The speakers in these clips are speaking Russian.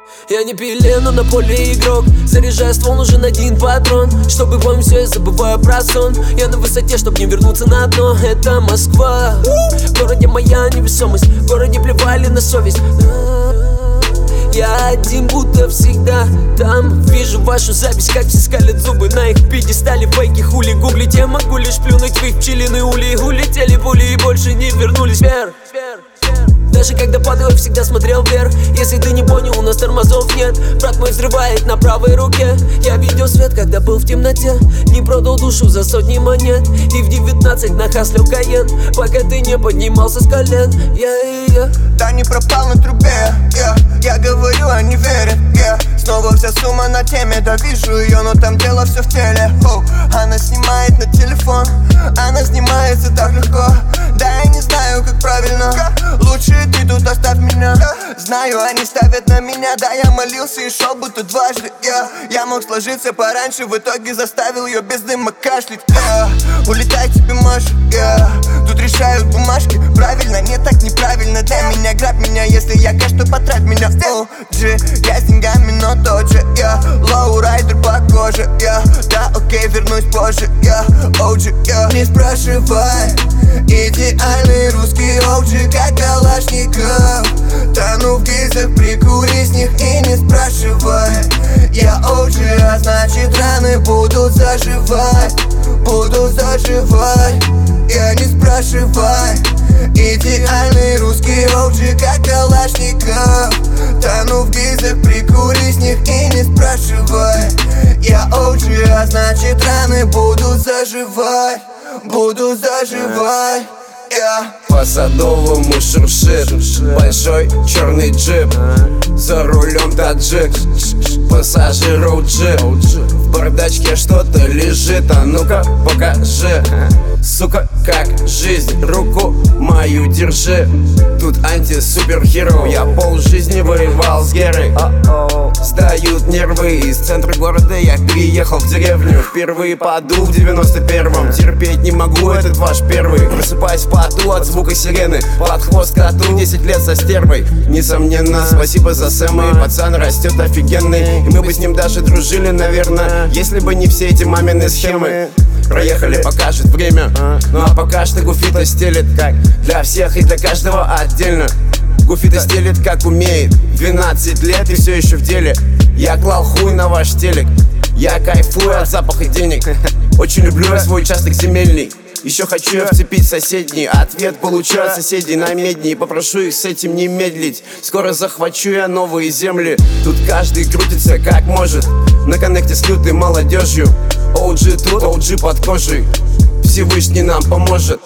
Я не пилен, но на поле игрок. Заряжаю ствол, нужен один патрон. Чтобы помнить все, я забываю про сон. Я на высоте, чтоб не вернуться на дно. Это Москва, в городе моя невесомость. В городе плевали на совесть. Я один, будто всегда там. Вижу вашу запись, как все скалят зубы на их пьедестале. Фейки, хули, гуглить, я могу лишь плюнуть в их пчелиные ули. Улетели пули и больше не вернулись вверх. Даже когда падаю, всегда смотрел вверх. Если ты не понял, у нас тормозов нет. Брат мой взрывает на правой руке. Я видел свет, когда был в темноте. Не продал душу за сотни монет. И в 19 нахаслил Каен, пока ты не поднимался с колен. Да не пропал на трубе, я говорю, они верят, Снова вся сумма на теме, да вижу ее, но там дело все в теле. Она снимает на телефон, она снимается так легко. Да я не знаю, как правильно, лучше ты тут оставь меня. Знаю, они ставят на меня, да я молился и шел будто дважды. Я мог сложиться пораньше, в итоге заставил ее без дыма кашлять. Улетай тебе Маша, тут решают бумажки. Правильно, не так неправильно для меня. Грабь меня, если я кэш, то потрать меня. OG, я с деньгами, но тот же, лоурайдер по коже, да окей, вернусь позже, OG, не спрашивай. Идеальный русский OG, как Калашников. Тону в гильзах, прикури с них и не спрашивай. Я OG, а значит раны будут заживать. Будут заживать, я не спрашивай. Идеальный русский OG, как Калашников. Тону в гильзах, прикури с них и не спрашивай. Я OG, а значит раны будут заживать. Будут заживать. По Садовому шуршит большой черный джип. За рулем таджик, пассажир OG. В бардачке что-то лежит, а ну-ка покажи. Сука, как жизнь, руку мою держи. Тут анти-супергеро, я полжизни воевал с Герой. Сдают нервы, из центра города я переехал в деревню. Впервые подул в 91-м, терпеть не могу этот ваш первый. Просыпаюсь в поту от звука сирены, под хвост коту 10 лет со стервой. Несомненно, спасибо за Сэма, и пацан растет офигенный. И мы бы с ним даже дружили, наверное, если бы не все эти мамины схемы. Проехали, покажет время, ну а пока что Гуфита стелит, как для всех и для каждого отдельно. Гуфита стелит как умеет, 12 лет и все еще в деле. Я клал хуй на ваш телек, я кайфую от запаха денег. Очень люблю я свой участок земельный. Еще хочу я вцепить соседний. Ответ получу от соседей на медни. Попрошу их с этим не медлить. Скоро захвачу я новые земли. Тут каждый крутится как может. На коннекте с лютой молодежью. OG тут, OG под кожей. Всевышний нам поможет.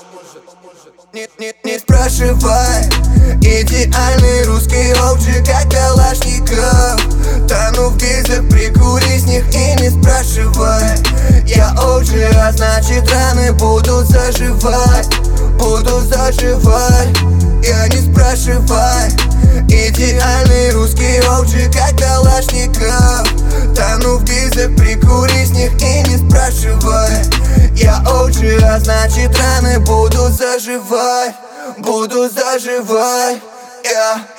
Не спрашивай. Идеальный русский OG, как Калашников. Тону в гильзах, прикури с них и не спрашивай. Я OG, а значит раны будут заживать. Будут заживать, я не спрашивай. Идеальный русский OG, как Калашников. Тону в гильзах, прикури с них и не спрашивай. Я OG, а значит раны будут заживать. Будут заживать,